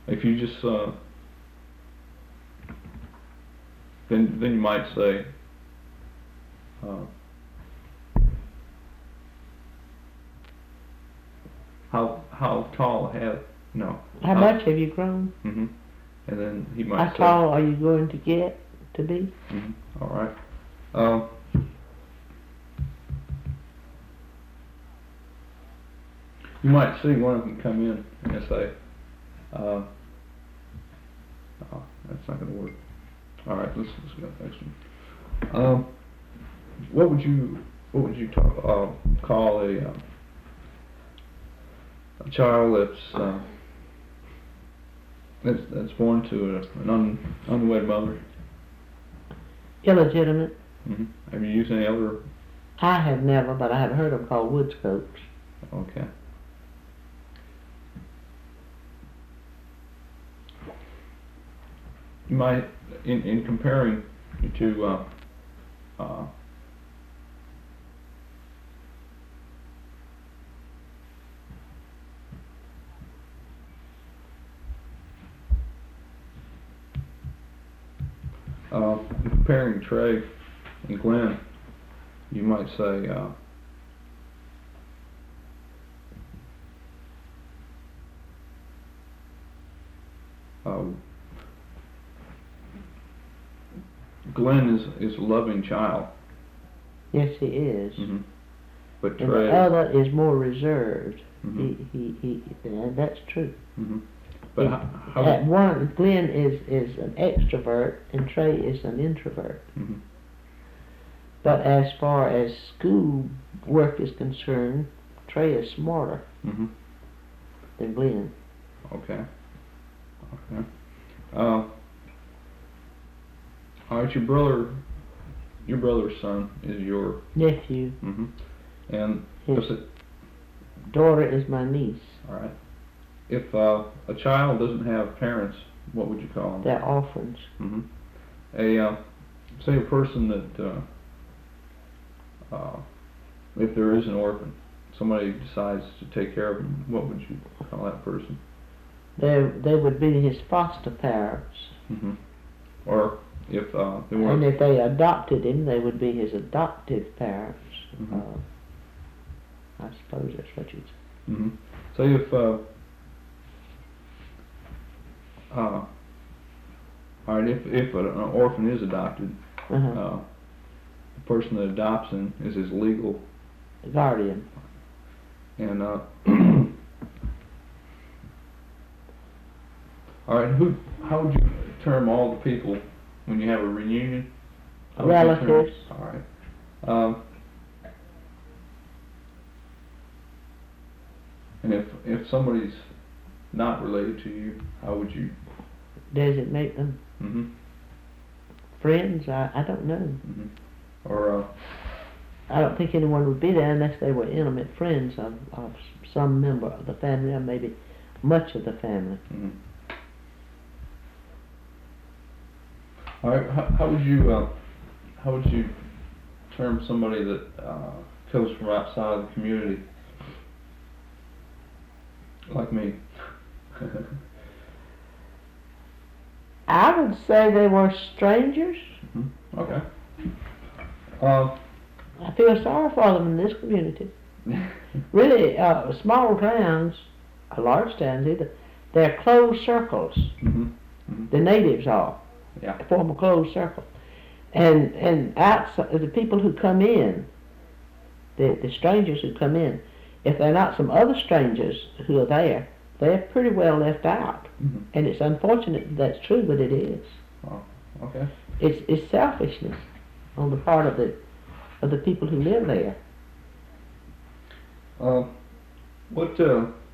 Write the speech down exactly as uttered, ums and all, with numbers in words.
if you just uh, then then you might say uh, how how tall have no How how, much have you grown? Mm-hmm. And then he might How say, tall are you going to get to be? Mm-hmm. All right. Um, you might see one of them come in and say, uh, oh, that's not going to work. All right, let's let's go to the next one. Um, what would you what would you talk, uh, call a uh, a child that's uh, that's that's born to a, an un, unwed mother? Illegitimate. Mm-hmm. Have you used any other? I have never, but I have heard them called wood scopes. Okay. You might, in, in comparing to uh, uh, uh, comparing Trey and Glenn, you might say uh, uh, Glenn is, is a loving child. Yes, he is. Mm-hmm. But And Trey, the other is more reserved. Mm-hmm. He, he, he, and that's true. Mm-hmm. But It, how, how at one, Glenn is, is an extrovert and Trey is an introvert. Mm-hmm. But as far as school work is concerned, Trey is smarter Mm-hmm. than Glenn. Okay. Okay. Uh, all right, your brother, your brother's son is your Nephew. Mm-hmm. And His does it, daughter is my niece. all right. If uh, a child doesn't have parents, what would you call them? They're orphans. Mm-hmm. A uh, say a person that uh, uh, if there is an orphan, somebody decides to take care of him, what would you call that person? They they would be his foster parents. Mm-hmm. Or if uh, they And weren't. if they adopted him, they would be his adoptive parents. Mm-hmm. Uh, I suppose that's what you'd say. Mm-hmm. Say if uh, uh, all right, if if an orphan is adopted, Uh-huh. uh, the person that adopts him is his legal Guardian. and uh, all right. Who? How would you term all the people when you have a reunion? How would you term- Relatives. All right. Um, and if if somebody's not related to you, how would you? Designate them Mm-hmm. friends. I, I don't know. Mm-hmm. Or uh, I don't think anyone would be there unless they were intimate friends of, of some member of the family, or maybe much of the family. mm-hmm. All right. How, how would you uh, how would you term somebody that uh, comes from outside of the community, like me? I would say they were strangers. Mm-hmm. Okay. Uh, I feel sorry for them in this community. Really, uh, small towns, or large towns either, they're closed circles. mm-hmm. Mm-hmm. The natives are. Yeah. Form a closed circle. And and outside, the people who come in, the, the strangers who come in, if they're not some other strangers who are there, they're pretty well left out. Mm-hmm. And it's unfortunate that that's true, but it is. Oh, okay. It's it's selfishness on the part of the of the people who live there. Uh, what uh,